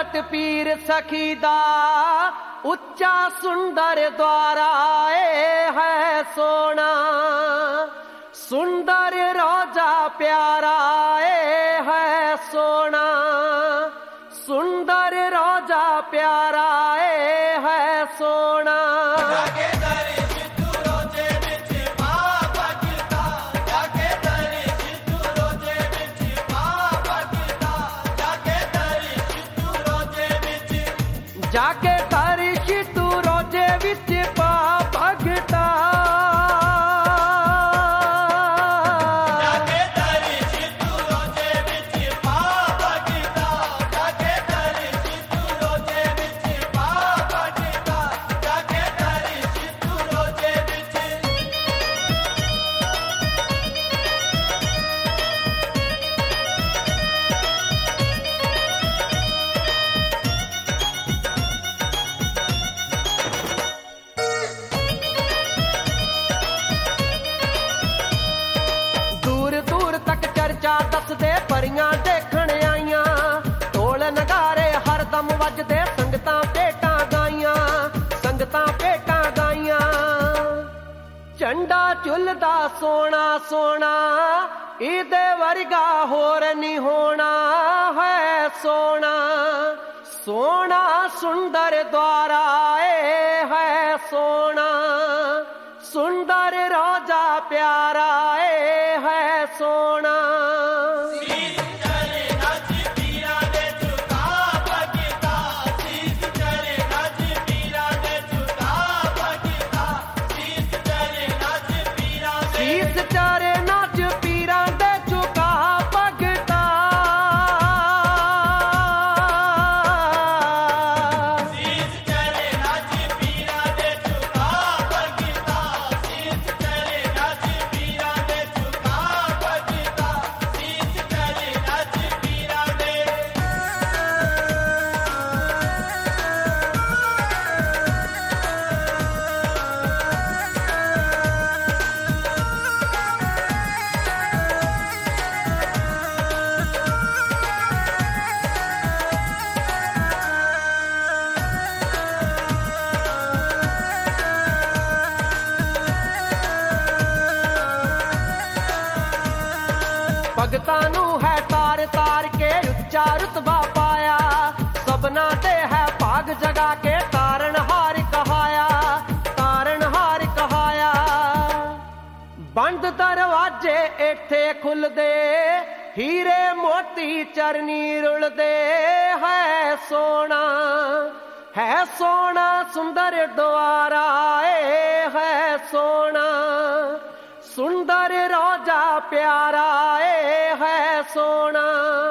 भगत पीर सखी दा उच्चा सुंदर द्वारा है सोना, सुंदर रोजा प्यारा है सोना, सुंदर रोजा प्यारा है सोना। जाके तारिश तू रोजे विच पा भगता, जाके तारिश तू रोजे विच पा भगता, जाके तारिश तू रोजे विच पा भगता, जाके तारिश तू रोजे विच। चर्चा दसदे परियां देखण आईयां, ढोल नगारे हरदम वजदे, संगतां भेटां गाईयां, संगतां भेटां गाईयां। झंडा झुलदा सोना सोना, इहदे वर्गा होर नहीं होना है सोना, सोना सुंदर द्वारा है सोना, सुंदर रोजा प्यारा है सोना। भगतां नूं है तार तार के उच्चा रुतबा पाया, सबना ते है भाग जगा के तारणहार कहाया, तारणहार कहाया। बंद दरवाजे इत्थे खुलदे, हीरे मोती चरनी रुलदे, है सोना है सोना सुंदर द्वारा है सोना, सुंदर रोजा प्यारा है सोना।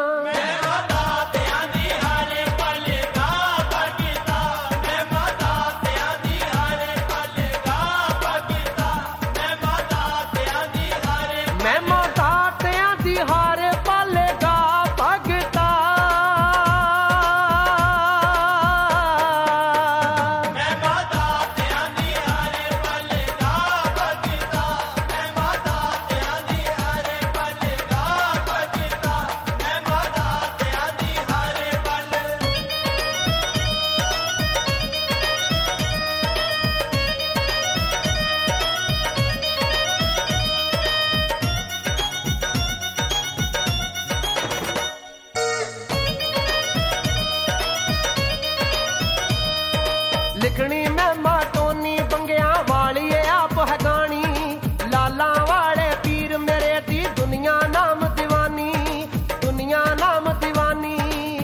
लिखनी महिमा टोनी बंगिया वाली आप है गानी, लाला वाले पीर मेरे दी दुनिया नाम दीवानी, दुनिया नाम दीवानी।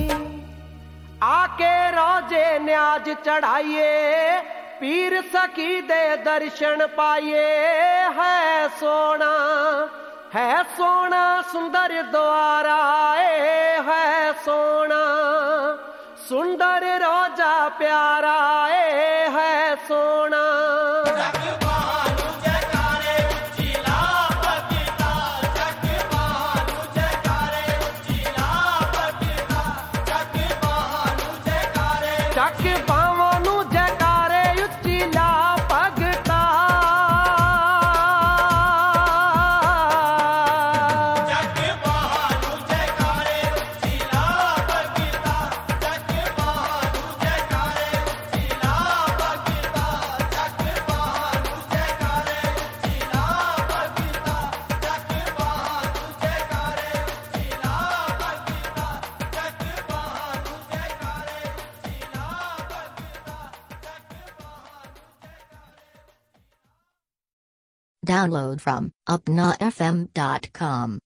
आके रोजे न्याज चढ़ाइए, पीर सखी दे दर्शन पाइए, है सोना सुंदर द्वारा है सोना, सुंदर रोजा प्यारा है सोना। Download from upnafm.com.